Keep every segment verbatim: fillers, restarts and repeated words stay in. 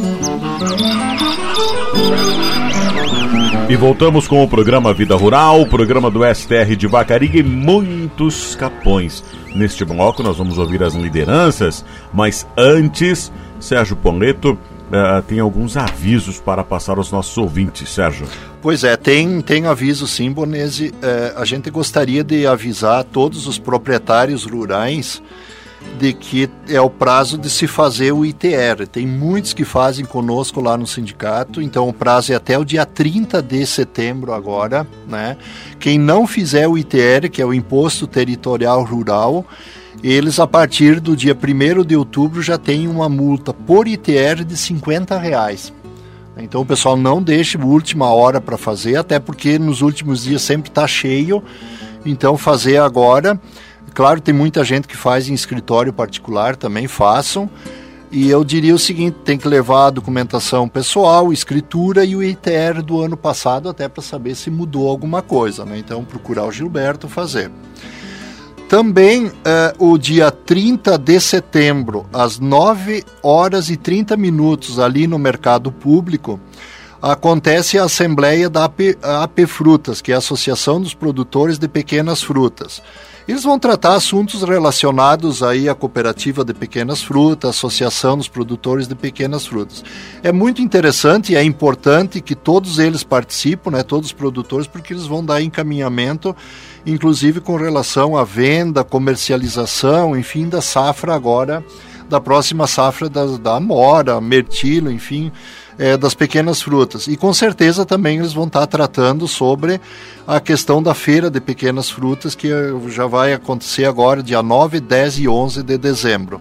E voltamos com o programa Vida Rural, o programa do S T R de Vacaria e muitos capões. Neste bloco nós vamos ouvir as lideranças, mas antes, Sérgio Poleto uh, tem alguns avisos para passar aos nossos ouvintes, Sérgio. Pois é, tem, tem aviso sim, Bonese. É, a gente gostaria de avisar todos os proprietários rurais de que é o prazo de se fazer o I T R. Tem muitos que fazem conosco lá no sindicato, então o prazo é até o dia trinta de setembro agora, né? Quem não fizer o I T R, que é o Imposto Territorial Rural, eles a partir do dia primeiro de outubro já tem uma multa por I T R de cinquenta reais. Então o pessoal não deixe a última hora para fazer, até porque nos últimos dias sempre está cheio, então fazer agora. Claro, tem muita gente que faz em escritório particular, também façam. E eu diria o seguinte, tem que levar a documentação pessoal, escritura e o I T R do ano passado, até para saber se mudou alguma coisa, né? Então, procurar o Gilberto fazer. Também, eh, o dia trinta de setembro, às nove horas e trinta minutos, ali no Mercado Público, acontece a Assembleia da A P, A P Frutas, que é a Associação dos Produtores de Pequenas Frutas. Eles vão tratar assuntos relacionados aí à cooperativa de pequenas frutas, associação dos produtores de pequenas frutas. É muito interessante e é importante que todos eles participem, né, todos os produtores, porque eles vão dar encaminhamento, inclusive com relação à venda, comercialização, enfim, da safra agora, da próxima safra da, da amora, mirtilo, enfim, é, das pequenas frutas. E com certeza também eles vão estar tratando sobre a questão da feira de pequenas frutas, que já vai acontecer agora, dia nove, dez e onze de dezembro.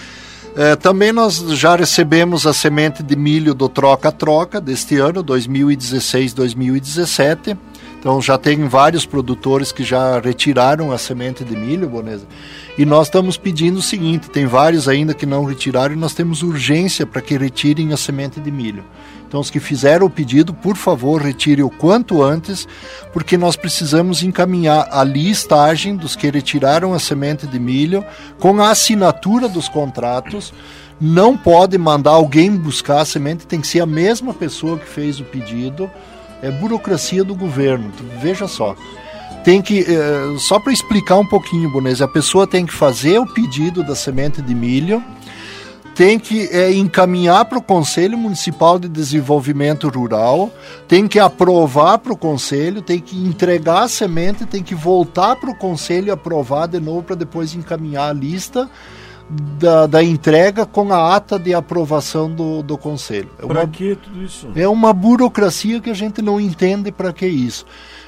É, também nós já recebemos a semente de milho do Troca-Troca deste ano, dois mil e dezesseis, dois mil e dezessete. Então já tem vários produtores que já retiraram a semente de milho, Bonesa. E nós estamos pedindo o seguinte, tem vários ainda que não retiraram e nós temos urgência para que retirem a semente de milho. Então os que fizeram o pedido, por favor, retirem o quanto antes, porque nós precisamos encaminhar a listagem dos que retiraram a semente de milho com a assinatura dos contratos. Não pode mandar alguém buscar a semente, tem que ser a mesma pessoa que fez o pedido. É burocracia do governo, veja só. Tem que, é, só para explicar um pouquinho, Bonese, a pessoa tem que fazer o pedido da semente de milho, tem que é, encaminhar para o Conselho Municipal de Desenvolvimento Rural, tem que aprovar para o Conselho, tem que entregar a semente, tem que voltar para o Conselho aprovar de novo para depois encaminhar a lista Da, da entrega com a ata de aprovação do, do Conselho. É para que tudo isso? É uma burocracia que a gente não entende para que isso.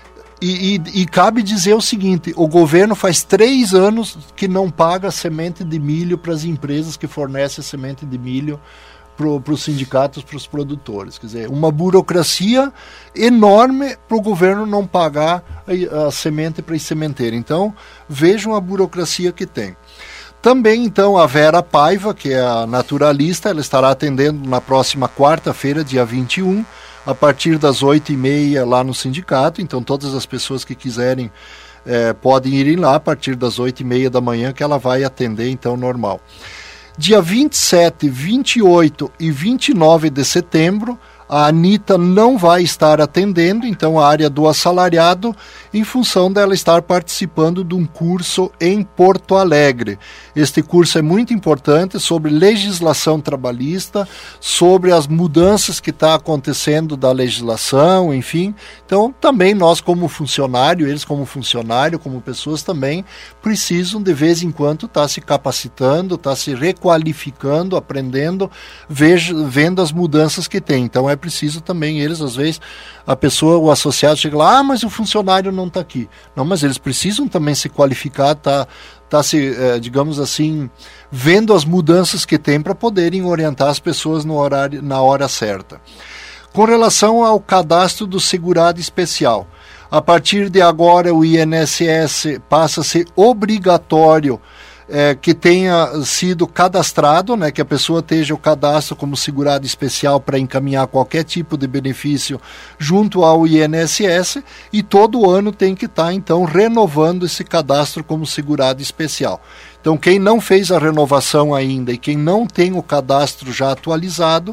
E, e, e cabe dizer o seguinte, o governo faz três anos que não paga semente de milho para as empresas que fornecem semente de milho para os sindicatos, para os produtores. Quer dizer, uma burocracia enorme para o governo não pagar a, a semente para esse sementeiro. Então, vejam a burocracia que tem. Também, então, a Vera Paiva, que é a naturalista, ela estará atendendo na próxima quarta-feira, dia vinte e um, a partir das oito e meia lá no sindicato. Então, todas as pessoas que quiserem é, podem ir lá a partir das oito e meia da manhã, que ela vai atender, então, normal. Dia vinte e sete, vinte e oito e vinte e nove de setembro, a Anitta não vai estar atendendo, então a área do assalariado, em função dela estar participando de um curso em Porto Alegre. Este curso é muito importante sobre legislação trabalhista, sobre as mudanças que estão acontecendo da legislação, enfim. Então também nós como funcionário, eles como funcionário, como pessoas também, precisam de vez em quando estar se capacitando, estar se requalificando, aprendendo, veja, vendo as mudanças que tem. Então é preciso também eles, às vezes, a pessoa, o associado chega lá, ah, mas o funcionário não está aqui. Não, mas eles precisam também se qualificar, tá, tá se, é, digamos assim, vendo as mudanças que tem para poderem orientar as pessoas no horário, na hora certa. Com relação ao cadastro do segurado especial, a partir de agora o I N S S passa a ser obrigatório É, que tenha sido cadastrado, né, que a pessoa esteja o cadastro como segurado especial para encaminhar qualquer tipo de benefício junto ao I N S S, e todo ano tem que estar, tá, então, renovando esse cadastro como segurado especial. Então, quem não fez a renovação ainda e quem não tem o cadastro já atualizado,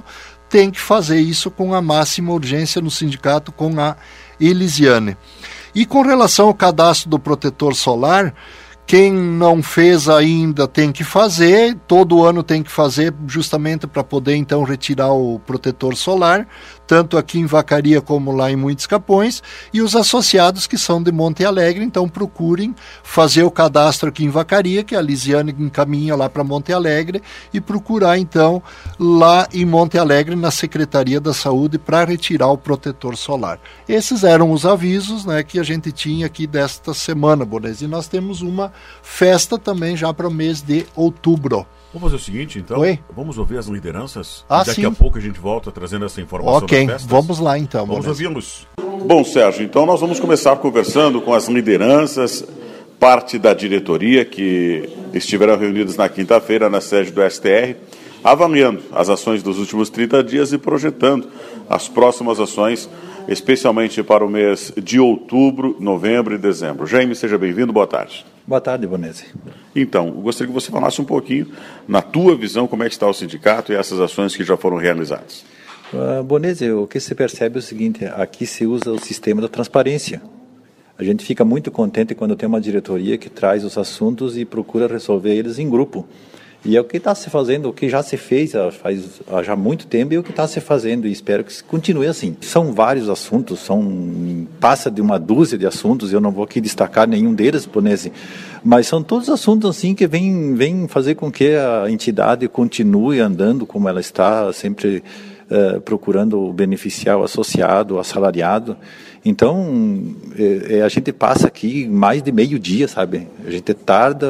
tem que fazer isso com a máxima urgência no sindicato, com a Elisiane. E com relação ao cadastro do protetor solar, quem não fez ainda tem que fazer, todo ano tem que fazer justamente para poder então retirar o protetor solar, tanto aqui em Vacaria como lá em Muitos Capões, e os associados que são de Monte Alegre, então procurem fazer o cadastro aqui em Vacaria, que a Lisiane encaminha lá para Monte Alegre, e procurar então lá em Monte Alegre, na Secretaria da Saúde, para retirar o protetor solar. Esses eram os avisos, né, que a gente tinha aqui desta semana, Bonesi, e nós temos uma festa também já para o mês de outubro. Vamos fazer o seguinte, então. Oi? Vamos ouvir as lideranças? Ah, Daqui sim. a pouco a gente volta trazendo essa informação. Ok, das festas. vamos lá então. Vamos Bonesi. ouvi-los. Bom, Sérgio, então nós vamos começar conversando com as lideranças, parte da diretoria que estiveram reunidas na quinta-feira na sede do S T R, avaliando as ações dos últimos trinta dias e projetando as próximas ações, especialmente para o mês de outubro, novembro e dezembro. Jaime, seja bem-vindo, boa tarde. Boa tarde, Bonesi. Então, eu gostaria que você falasse um pouquinho, na tua visão, como é que está o sindicato e essas ações que já foram realizadas. Uh, Bonesi, o que se percebe é o seguinte, aqui se usa o sistema da transparência. A gente fica muito contente quando tem uma diretoria que traz os assuntos e procura resolver eles em grupo. E é o que está se fazendo, o que já se fez há, faz há já muito tempo e o que está se fazendo, e espero que continue assim. São vários assuntos, são, passa de uma dúzia de assuntos, eu não vou aqui destacar nenhum deles, Bonesi, mas são todos assuntos assim que vêm, vêm fazer com que a entidade continue andando como ela está, sempre uh, procurando beneficiar o associado, o assalariado. Então, é, a gente passa aqui mais de meio dia, sabe? A gente tarda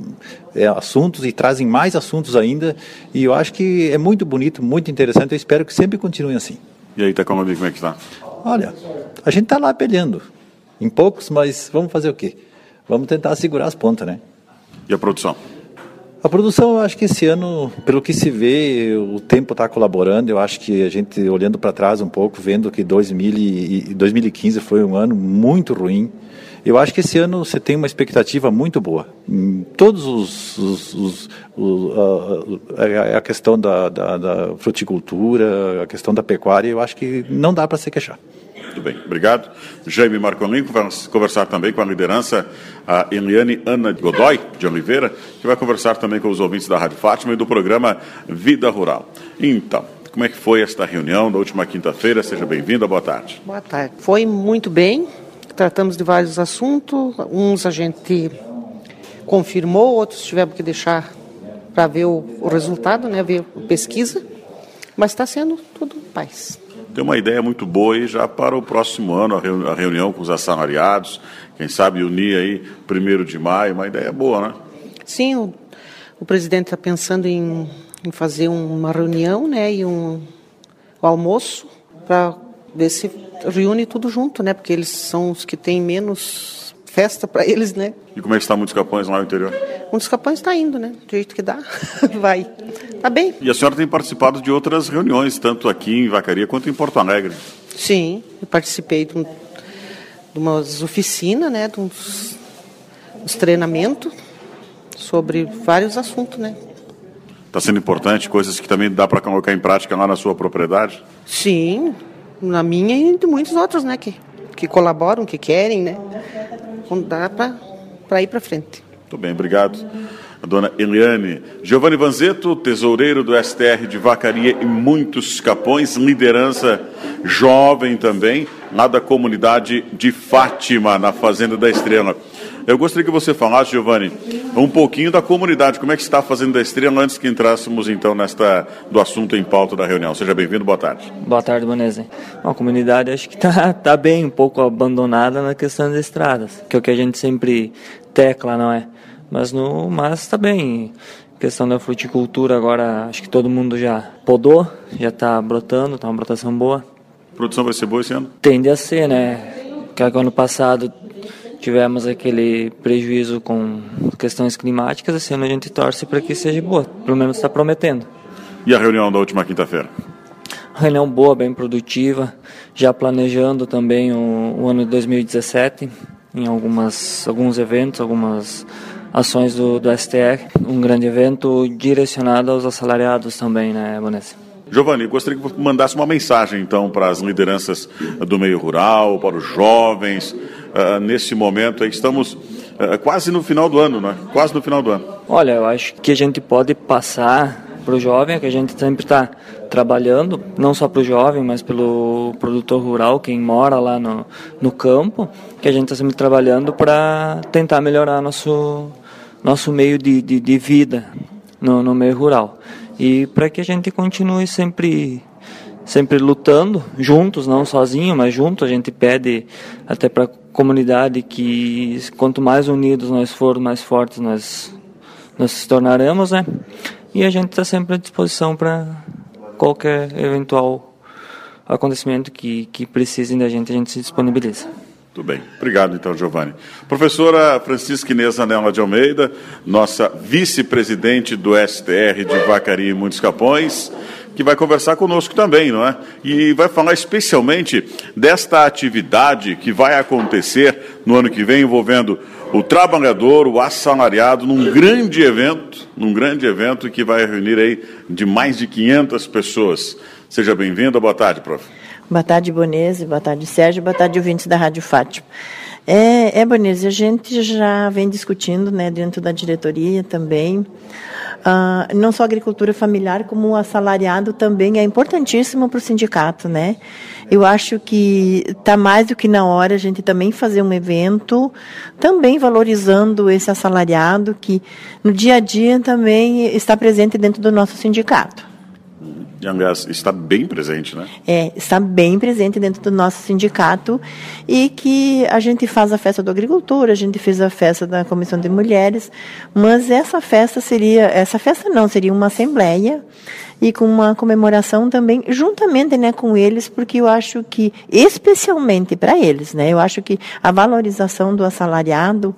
é, assuntos e trazem mais assuntos ainda, e eu acho que é muito bonito, muito interessante, eu espero que sempre continue assim. E aí, Tacomami, como é que está? Olha, a gente está lá peleando, em poucos, mas vamos fazer o quê? Vamos tentar segurar as pontas, né? E a produção? A produção, eu acho que esse ano, pelo que se vê, o tempo está colaborando. Eu acho que a gente, olhando para trás um pouco, vendo que dois mil e quinze foi um ano muito ruim, eu acho que esse ano você tem uma expectativa muito boa. Todos os... os, os, os a, a questão da, da, da fruticultura, a questão da pecuária, eu acho que não dá para se queixar. Muito bem, obrigado. Jaime Marcolin, vamos conversar também com a liderança, a Eliane Ana Godoy de Oliveira, que vai conversar também com os ouvintes da Rádio Fátima e do programa Vida Rural. Então, como é que foi esta reunião da última quinta-feira? Seja bem-vinda, boa tarde. Boa tarde. Foi muito bem, tratamos de vários assuntos, uns a gente confirmou, outros tivemos que deixar para ver o, o resultado, né, ver a pesquisa, mas está sendo tudo paz. Tem uma ideia muito boa aí já para o próximo ano, a reunião com os assalariados, quem sabe unir aí primeiro de maio, uma ideia boa, né? Sim, o, o presidente está pensando em, em fazer uma reunião, né, e um, um almoço para ver se reúne tudo junto, né, porque eles são os que têm menos festa para eles, né? E como é que está Muitos Capões lá no interior? Muitos Capões está indo, né? Do jeito que dá, vai. Tá bem. E a senhora tem participado de outras reuniões, tanto aqui em Vacaria quanto em Porto Alegre. Sim, eu participei de, um, de umas oficinas, né? De uns, uns treinamentos sobre vários assuntos, né? Está sendo importante, coisas que também dá para colocar em prática lá na sua propriedade? Sim, na minha e de muitos outros, né? Que, que colaboram, que querem, né? Não dá para ir para frente. Muito bem, obrigado. A dona Eliane. Giovanni Vanzetto, tesoureiro do S T R de Vacaria e Muitos Capões, liderança jovem também, lá da comunidade de Fátima, na Fazenda da Estrela. Eu gostaria que você falasse, Giovanni, um pouquinho da comunidade, como é que está a Fazenda da Estrela, antes que entrássemos então nesta, do assunto em pauta da reunião. Seja bem-vindo, boa tarde. Boa tarde, Bonesi. A comunidade acho que está tá bem, um pouco abandonada na questão das estradas, que é o que a gente sempre tecla, não é? Mas no mas está bem. A questão da fruticultura agora, acho que todo mundo já podou, já está brotando, está uma brotação boa. A produção vai ser boa esse ano? Tende a ser, né? Que ano passado tivemos aquele prejuízo com questões climáticas, esse ano a gente torce para que seja boa, pelo menos está prometendo. E a reunião da última quinta-feira? Reunião boa, bem produtiva, já planejando também o, o ano de dois mil e dezessete, em algumas, alguns eventos, algumas ações do, do S T R, um grande evento direcionado aos assalariados também, né, Vanessa? Giovanni, gostaria que você mandasse uma mensagem, então, para as lideranças do meio rural, para os jovens, uh, nesse momento aí, estamos uh, quase no final do ano, né? Quase no final do ano. Olha, eu acho que a gente pode passar para o jovem, que a gente sempre está trabalhando, não só para o jovem, mas pelo produtor rural, quem mora lá no, no campo, que a gente está sempre trabalhando para tentar melhorar nosso, nosso meio de, de, de vida no, no meio rural. E para que a gente continue sempre, sempre lutando, juntos, não sozinho, mas juntos. A gente pede até para a comunidade que quanto mais unidos nós formos, mais fortes nós, nós se tornaremos, né? E a gente está sempre à disposição para qualquer eventual acontecimento que, que precisem da gente, a gente se disponibiliza. Muito bem. Obrigado, então, Giovanni. Professora Francisca Inês Anela de Almeida, nossa vice-presidente do S T R de Vacaria e Muitos Capões, que vai conversar conosco também, não é? E vai falar especialmente desta atividade que vai acontecer no ano que vem, envolvendo o trabalhador, o assalariado, num grande evento, num grande evento que vai reunir aí de mais de quinhentas pessoas. Seja bem-vinda. Boa tarde, prof. Boa tarde, Bonese. Boa tarde, Sérgio. Boa tarde, ouvintes da Rádio Fátima. É, é Bonese, a gente já vem discutindo, né, dentro da diretoria também, ah, não só a agricultura familiar, como o assalariado também é importantíssimo para o sindicato, né? Eu acho que está mais do que na hora a gente também fazer um evento, também valorizando esse assalariado que no dia a dia também está presente dentro do nosso sindicato. E, aliás, está bem presente, né? É, está bem presente dentro do nosso sindicato e que a gente faz a festa do agricultor, a gente fez a festa da Comissão de Mulheres, mas essa festa seria, essa festa não, seria uma assembleia e com uma comemoração também, juntamente, né, com eles, porque eu acho que, especialmente para eles, né, eu acho que a valorização do assalariado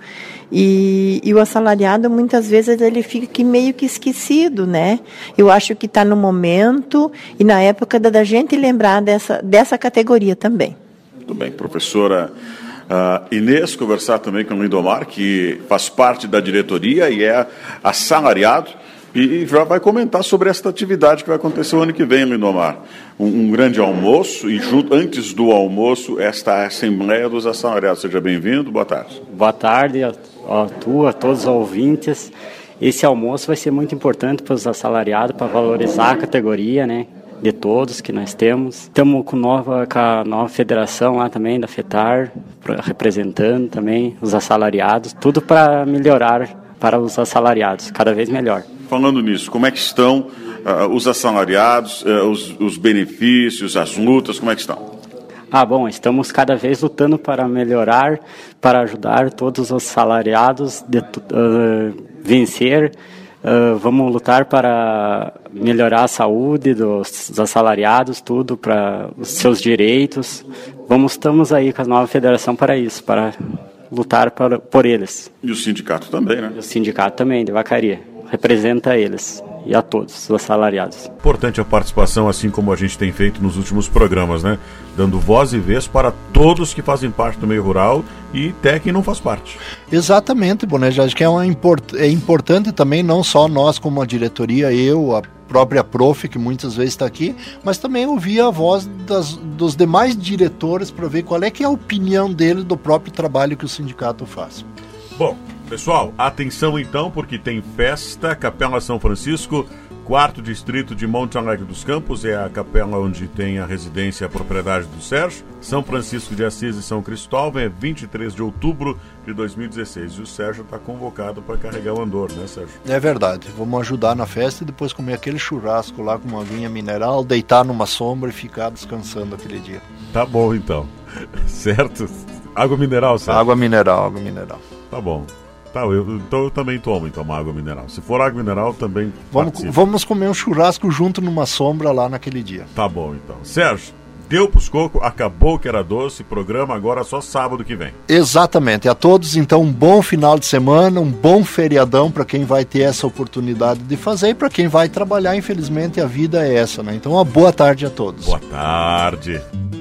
e, e o assalariado, muitas vezes, ele fica aqui meio que esquecido, né, eu acho que está no momento e na época da, da gente lembrar dessa, dessa categoria também. Muito bem, professora uh, Inês, conversar também com o Lindomar, que faz parte da diretoria e é assalariado, e já vai comentar sobre esta atividade que vai acontecer o ano que vem, Lindomar. Um, um grande almoço e junto, antes do almoço, esta Assembleia dos Assalariados. Seja bem-vindo, boa tarde. Boa tarde a, a tu, a todos os ouvintes. Esse almoço vai ser muito importante para os assalariados, para valorizar a categoria, né, de todos que nós temos. Estamos com, nova, com a nova federação lá também, da FETAR, representando também os assalariados, tudo para melhorar para os assalariados, cada vez melhor. Falando nisso, como é que estão uh, os assalariados, uh, os, os benefícios, as lutas, como é que estão? Ah, bom, estamos cada vez lutando para melhorar, para ajudar todos os assalariados a uh, vencer. Uh, vamos lutar para melhorar a saúde dos, dos assalariados, tudo, para os seus direitos. Vamos, estamos aí com a nova federação para isso, para lutar para, por eles. E o sindicato também, né? E o sindicato também, de Vacaria. Representa eles e a todos os assalariados. Importante a participação, assim como a gente tem feito nos últimos programas, né? Dando voz e vez para todos que fazem parte do meio rural e até quem não faz parte. Exatamente, Boné. Acho que é, uma import... é importante também, não só nós como a diretoria, eu, a própria prof, que muitas vezes está aqui, mas também ouvir a voz das, dos demais diretores para ver qual é que é a opinião deles do próprio trabalho que o sindicato faz. Bom, pessoal, atenção então, porque tem festa, Capela São Francisco, quarto distrito de Monte Alegre dos Campos, é a capela onde tem a residência e a propriedade do Sérgio. São Francisco de Assis e São Cristóvão é vinte e três de outubro de dois mil e dezesseis. E o Sérgio está convocado para carregar o andor, né, Sérgio? É verdade. Vamos ajudar na festa e depois comer aquele churrasco lá com uma vinha mineral, deitar numa sombra e ficar descansando aquele dia. Tá bom, então. Certo? Água mineral, Sérgio? Água mineral, água mineral. Tá bom. Tá, eu, então eu também tomo então, uma água mineral. Se for água mineral, também vamos, vamos comer um churrasco junto numa sombra lá naquele dia. Tá bom, então. Sérgio, deu pros cocos, acabou que era doce, programa agora só sábado que vem. Exatamente. A todos, então, um bom final de semana, um bom feriadão para quem vai ter essa oportunidade de fazer e para quem vai trabalhar, infelizmente, a vida é essa, né? Então, uma boa tarde a todos. Boa tarde.